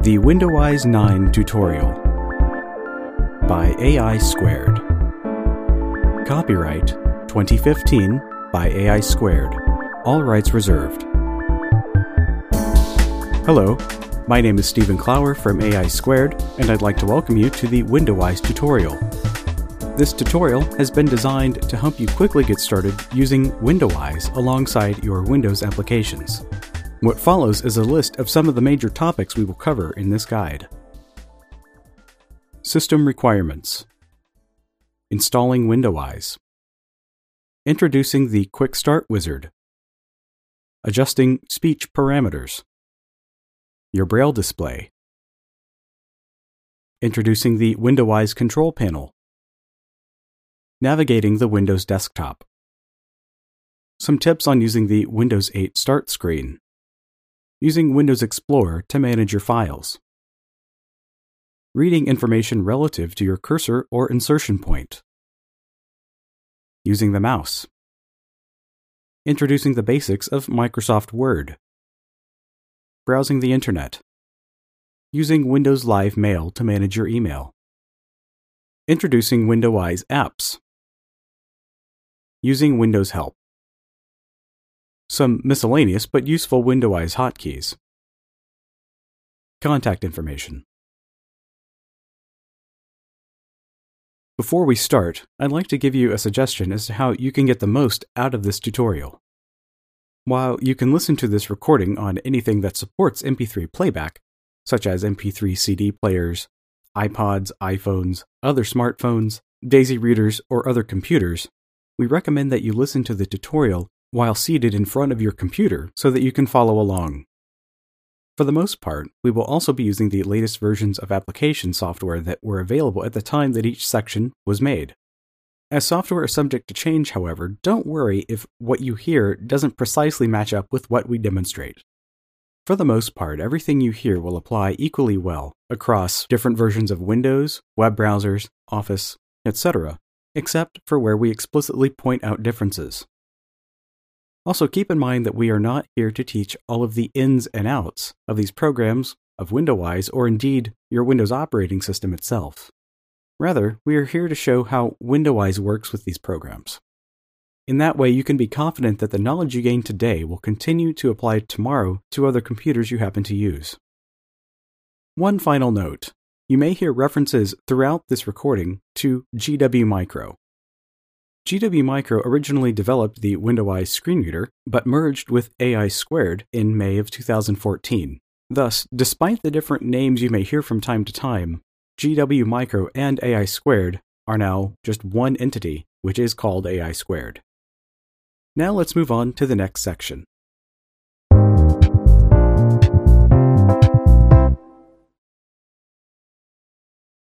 The Windowise 9 tutorial by AI Squared. Copyright 2015 by AI Squared. All rights reserved. Hello, my name is Stephen Clower from AI Squared, and I'd like to welcome you to the Windowise tutorial. This tutorial has been designed to help you quickly get started using Windowise alongside your Windows applications. What follows is a list of some of the major topics we will cover in this guide. System requirements. Installing Windowise. Introducing the Quick Start Wizard. Adjusting speech parameters. Your Braille display. Introducing the Windowise control panel. Navigating the Windows desktop. Some tips on using the Windows 8 Start screen. Using Windows Explorer to manage your files. Reading information relative to your cursor or insertion point. Using the mouse. Introducing the basics of Microsoft Word. Browsing the Internet. Using Windows Live Mail to manage your email. Introducing Windowise apps. Using Windows Help. Some miscellaneous but useful Windowise hotkeys. Contact information. Before we start, I'd like to give you a suggestion as to how you can get the most out of this tutorial. While you can listen to this recording on anything that supports MP3 playback, such as MP3 CD players, iPods, iPhones, other smartphones, Daisy readers, or other computers, we recommend that you listen to the tutorial while seated in front of your computer so that you can follow along. For the most part, we will also be using the latest versions of application software that were available at the time that each section was made. As software is subject to change, however, don't worry if what you hear doesn't precisely match up with what we demonstrate. For the most part, everything you hear will apply equally well across different versions of Windows, web browsers, Office, etc., except for where we explicitly point out differences. Also, keep in mind that we are not here to teach all of the ins and outs of these programs, of Windowise, or indeed your Windows operating system itself. Rather, we are here to show how Windowise works with these programs. In that way, you can be confident that the knowledge you gain today will continue to apply tomorrow to other computers you happen to use. One final note. You may hear references throughout this recording to GW Micro. GW Micro originally developed the Windowise screen reader, but merged with AI Squared in May of 2014. Thus, despite the different names you may hear from time to time, GW Micro and AI Squared are now just one entity, which is called AI Squared. Now let's move on to the next section.